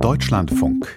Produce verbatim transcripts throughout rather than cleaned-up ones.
Deutschlandfunk.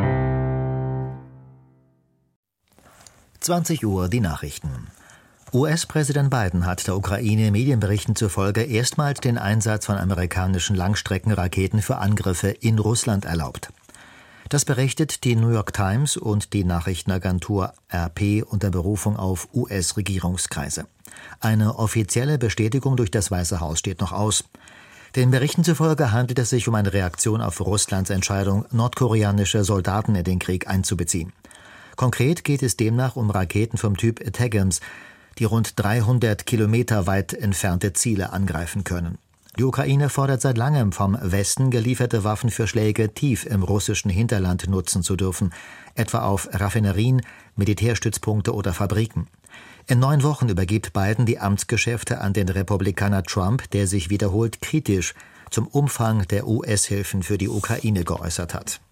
zwanzig Uhr die Nachrichten. U S-Präsident Biden hat der Ukraine Medienberichten zufolge erstmals den Einsatz von amerikanischen Langstreckenraketen für Angriffe in Russland erlaubt. Das berichtet die New York Times und die Nachrichtenagentur R P unter Berufung auf U S-Regierungskreise. Eine offizielle Bestätigung durch das Weiße Haus steht noch aus. Den Berichten zufolge handelt es sich um eine Reaktion auf Russlands Entscheidung, nordkoreanische Soldaten in den Krieg einzubeziehen. Konkret geht es demnach um Raketen vom Typ ATACMS, die rund dreihundert Kilometer weit entfernte Ziele angreifen können. Die Ukraine fordert seit langem vom Westen, gelieferte Waffen für Schläge tief im russischen Hinterland nutzen zu dürfen, etwa auf Raffinerien, Militärstützpunkte oder Fabriken. In neun Wochen übergibt Biden die Amtsgeschäfte an den Republikaner Trump, der sich wiederholt kritisch zum Umfang der U S-Hilfen für die Ukraine geäußert hat.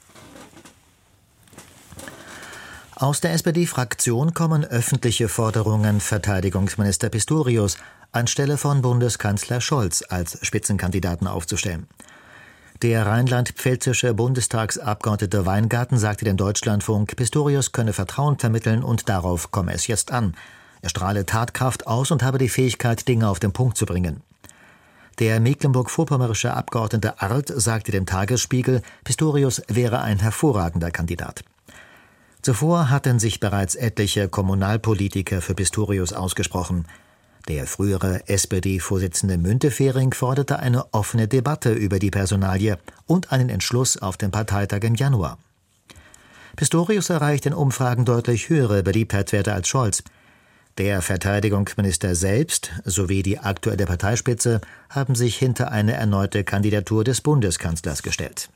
Aus der S P D-Fraktion kommen öffentliche Forderungen, Verteidigungsminister Pistorius anstelle von Bundeskanzler Scholz als Spitzenkandidaten aufzustellen. Der rheinland-pfälzische Bundestagsabgeordnete Weingarten sagte dem Deutschlandfunk, Pistorius könne Vertrauen vermitteln und darauf komme es jetzt an. Er strahle Tatkraft aus und habe die Fähigkeit, Dinge auf den Punkt zu bringen. Der mecklenburg-vorpommerische Abgeordnete Arlt sagte dem Tagesspiegel, Pistorius wäre ein hervorragender Kandidat. Zuvor hatten sich bereits etliche Kommunalpolitiker für Pistorius ausgesprochen. Der frühere S P D-Vorsitzende Müntefering forderte eine offene Debatte über die Personalie und einen Entschluss auf dem Parteitag im Januar. Pistorius erreicht in Umfragen deutlich höhere Beliebtheitswerte als Scholz. Der Verteidigungsminister selbst sowie die aktuelle Parteispitze haben sich hinter eine erneute Kandidatur des Bundeskanzlers gestellt.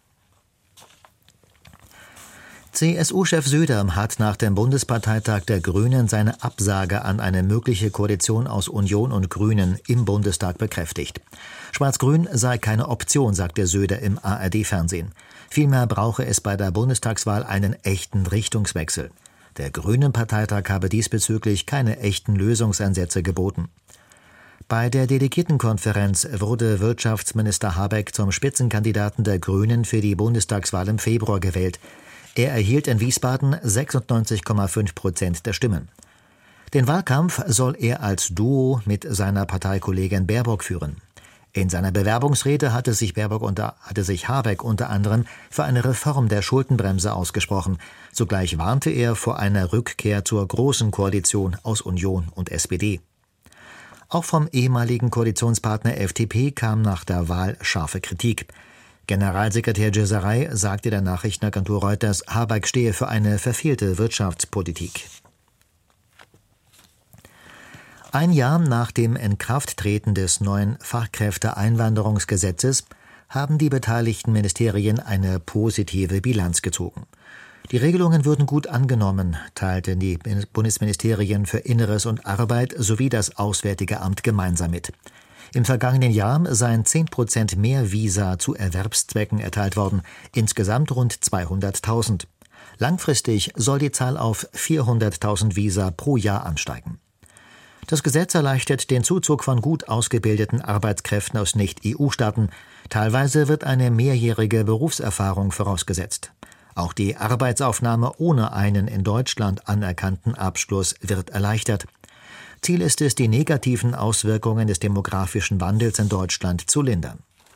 C S U-Chef Söder hat nach dem Bundesparteitag der Grünen seine Absage an eine mögliche Koalition aus Union und Grünen im Bundestag bekräftigt. Schwarz-Grün sei keine Option, sagte Söder im A R D-Fernsehen. Vielmehr brauche es bei der Bundestagswahl einen echten Richtungswechsel. Der Grünen-Parteitag habe diesbezüglich keine echten Lösungsansätze geboten. Bei der Delegiertenkonferenz wurde Wirtschaftsminister Habeck zum Spitzenkandidaten der Grünen für die Bundestagswahl im Februar gewählt. Er erhielt in Wiesbaden sechsundneunzig Komma fünf Prozent der Stimmen. Den Wahlkampf soll er als Duo mit seiner Parteikollegin Baerbock führen. In seiner Bewerbungsrede hatte sich, Baerbock unter, hatte sich Habeck unter anderem für eine Reform der Schuldenbremse ausgesprochen. Zugleich warnte er vor einer Rückkehr zur Großen Koalition aus Union und S P D. Auch vom ehemaligen Koalitionspartner F D P kam nach der Wahl scharfe Kritik. Generalsekretär Geseray sagte der Nachrichtenagentur Reuters, Habeck stehe für eine verfehlte Wirtschaftspolitik. Ein Jahr nach dem Inkrafttreten des neuen Fachkräfteeinwanderungsgesetzes haben die beteiligten Ministerien eine positive Bilanz gezogen. Die Regelungen würden gut angenommen, teilten die Bundesministerien für Inneres und Arbeit sowie das Auswärtige Amt gemeinsam mit. Im vergangenen Jahr seien zehn Prozent mehr Visa zu Erwerbszwecken erteilt worden, insgesamt rund zweihunderttausend. Langfristig soll die Zahl auf vierhunderttausend Visa pro Jahr ansteigen. Das Gesetz erleichtert den Zuzug von gut ausgebildeten Arbeitskräften aus Nicht-E U-Staaten. Teilweise wird eine mehrjährige Berufserfahrung vorausgesetzt. Auch die Arbeitsaufnahme ohne einen in Deutschland anerkannten Abschluss wird erleichtert. Ziel ist es, die negativen Auswirkungen des demografischen Wandels in Deutschland zu lindern.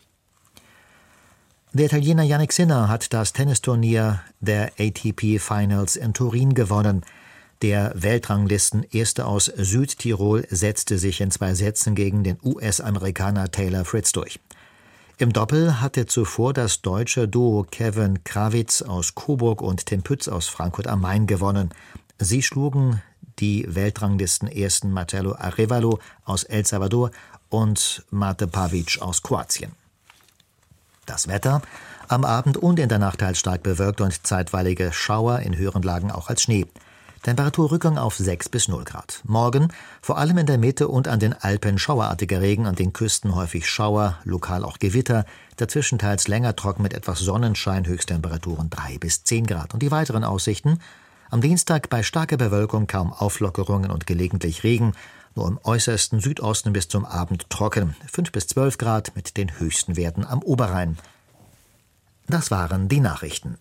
Der Italiener Jannik Sinner hat das Tennisturnier der A T P Finals in Turin gewonnen. Der Weltranglisten-Erste aus Südtirol setzte sich in zwei Sätzen gegen den U S-Amerikaner Taylor Fritz durch. Im Doppel hatte zuvor das deutsche Duo Kevin Krawitz aus Coburg und Tim Pütz aus Frankfurt am Main gewonnen. Sie schlugen die Weltranglisten-Ersten Marcelo Arevalo aus El Salvador und Mate Pavic aus Kroatien. Das Wetter: am Abend und in der Nacht teils stark bewölkt und zeitweilige Schauer, in höheren Lagen auch als Schnee. Temperaturrückgang auf sechs bis null Grad. Morgen vor allem in der Mitte und an den Alpen schauerartiger Regen, an den Küsten häufig Schauer, lokal auch Gewitter, dazwischen teils länger trocken mit etwas Sonnenschein, Höchsttemperaturen drei bis zehn Grad. Und die weiteren Aussichten: am Dienstag bei starker Bewölkung kaum Auflockerungen und gelegentlich Regen, nur im äußersten Südosten bis zum Abend trocken, fünf bis zwölf Grad mit den höchsten Werten am Oberrhein. Das waren die Nachrichten.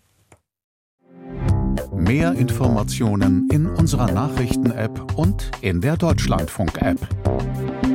Mehr Informationen in unserer Nachrichten-App und in der Deutschlandfunk-App.